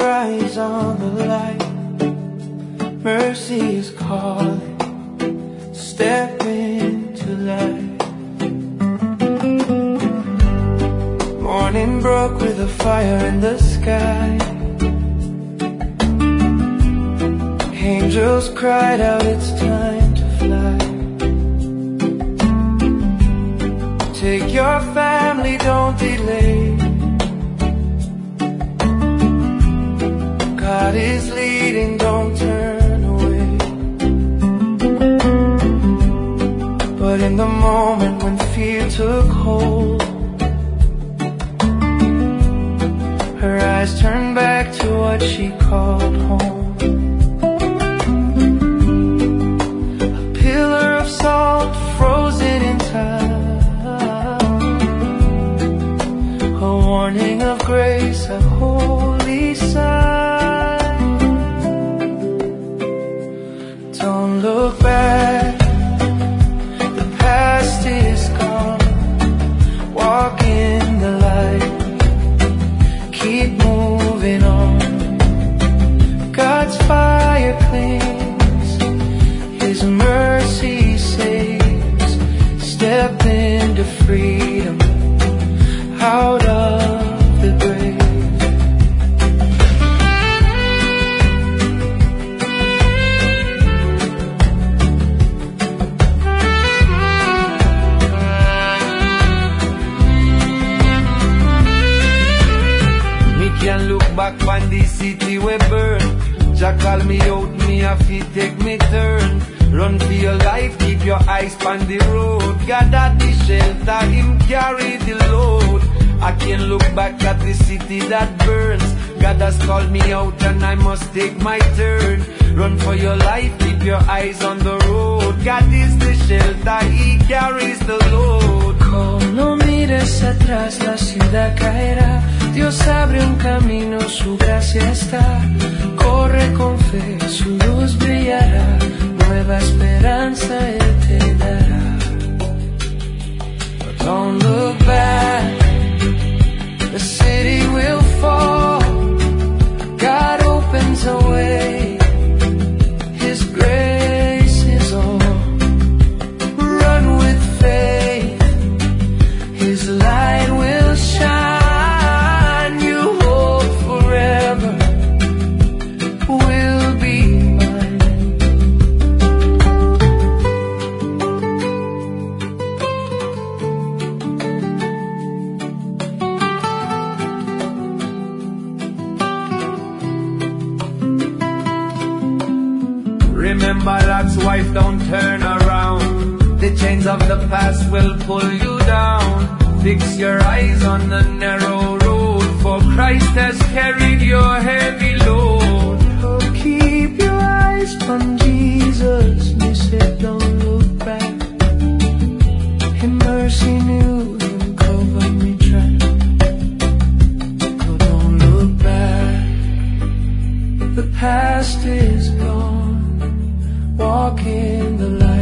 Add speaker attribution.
Speaker 1: eyes on the light. Mercy is calling. Step into light. Morning broke with a fire in the sky. Angels cried out, it's time to fly. Take your family, don't delay. God is leading, don't turn away. But in the moment when fear took hold, her eyes turned back to what she called home. A pillar of salt frozen in time, a warning of grace, a holy sign. Don't look back, the past is gone. Walk in the light, keep moving on. God's fire cleans, His mercy saves. Step into freedom, out of the grave.
Speaker 2: Can look back on the city we burn. Jah call me out, me have to take me turn. Run for your life, keep your eyes on the road. God at the shelter, Him carry the load. I can look back at the city that burns. God has called me out and I must take my turn. Run for your life, keep your eyes on the road. God is the shelter, He carries the load.
Speaker 1: No mires atrás, la ciudad caerá. Dios abre un camino, su gracia está. Corre con fe, su luz brillará. Nueva esperanza Él te dará. But don't look back, the city will fall. God opens a way, His grace is all. Run with faith, His light will shine.
Speaker 2: Remember Lot's wife, don't turn around. The chains of the past will pull you down. Fix your eyes on the narrow road, for Christ has carried your heavy load.
Speaker 1: Oh, keep your eyes on Jesus. He said don't look back. In mercy knew Him, cover me track. Oh, don't look back, the past is gone. Walk in the light.